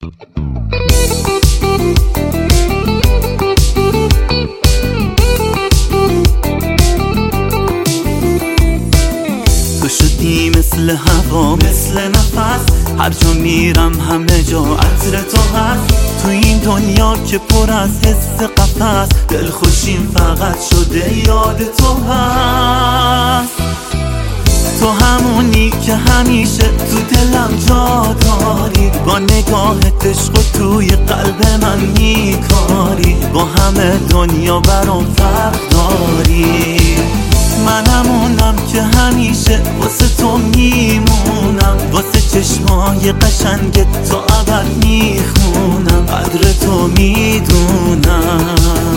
تو شدی مثل هوا، مثل نفس، هر جا میرم همه جا عطر تو هست. تو این دنیا که پر از حس قفس، دلخوشیم فقط شده یاد تو هست. تو همونی که همیشه تو دلم جا داری، با نگاهت عشق و توی قلب من میکاری، با همه دنیا برام فرق داری. من همونم که همیشه واسه تو میمونم، واسه چشمای قشنگت تا ابد میخونم، قدر تو میدونم.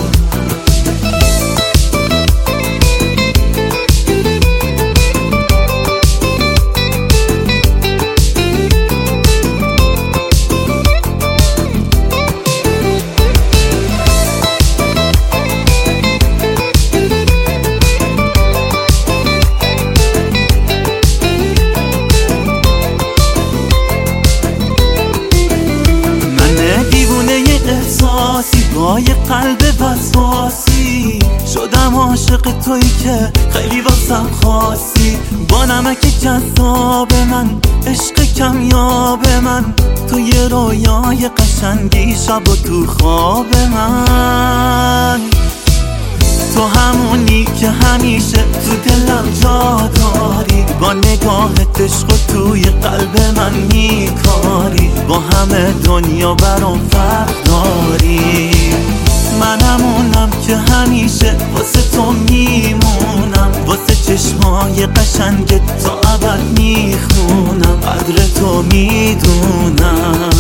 با یه قلب وسواسی شدم عاشق تویی که خیلی واسم خاصی، با نمک جذاب من، عشق کمیاب من، تو یه رویای قشنگی شب و تو خواب من. تو همونی که همیشه تو دلم جا داری، با نگاهت عشق و توی قلب من میکاری، با همه دنیا برام فرق داری. من همونم که همیشه واسه تو میمونم، واسه چشمای قشنگت تا ابد میخونم، قدر تو میدونم.